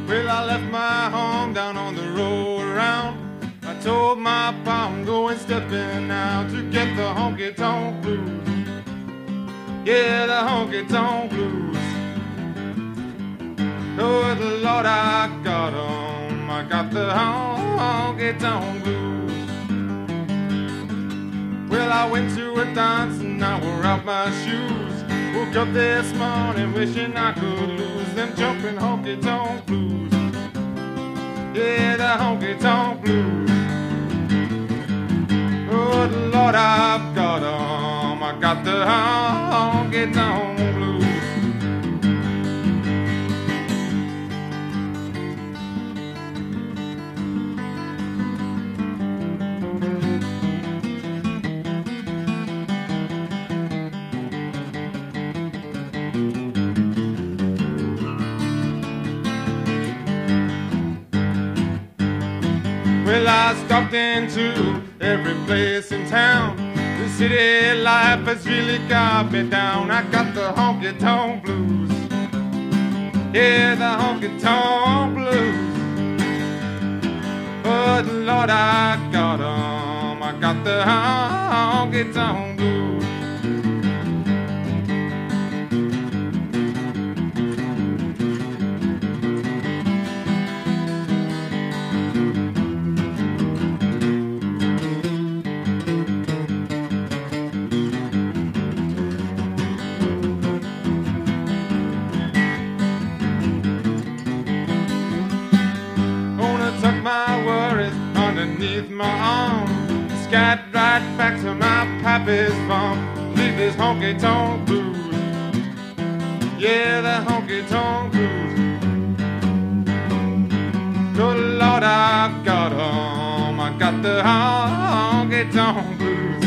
Well, I left my home down on the road around. I told my pa I'm going stepping out to get the honky-tonk blues. Yeah, the honky-tonk blues. Oh, the Lord, I got 'em. I got the honky-tonk blues. Well, I went to a dance and I wore out my shoes. Woke up this morning wishing I could lose them jumping honky-tonk blues. Yeah, the honky-tonk blues. Oh, the Lord, I've got 'em. I got the honky-tonk blues. Well, I stopped into every place in town. The city life has really got me down. I got the honky-tonk blues. Yeah, the honky-tonk blues. Oh, Lord, I got 'em. I got the honky-tonk blues. Tuck my worries underneath my arm, scat right back to my pappy's farm. Leave this honky-tonk blues. Yeah, the honky-tonk blues. Oh, Lord, I've got 'em. I got the honky-tonk blues.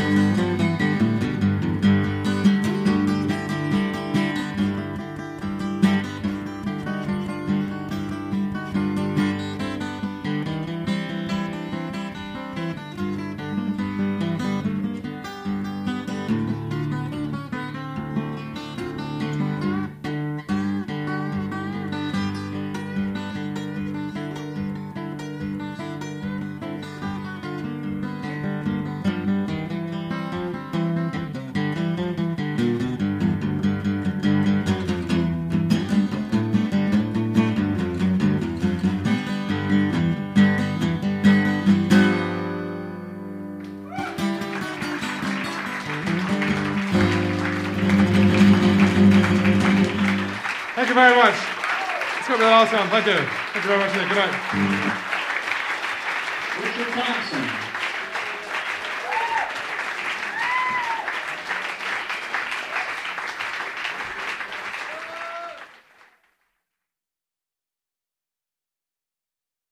Thank you very much. Let's go to the last one. Thank you. Thank you very much. Good night. Richard Thompson.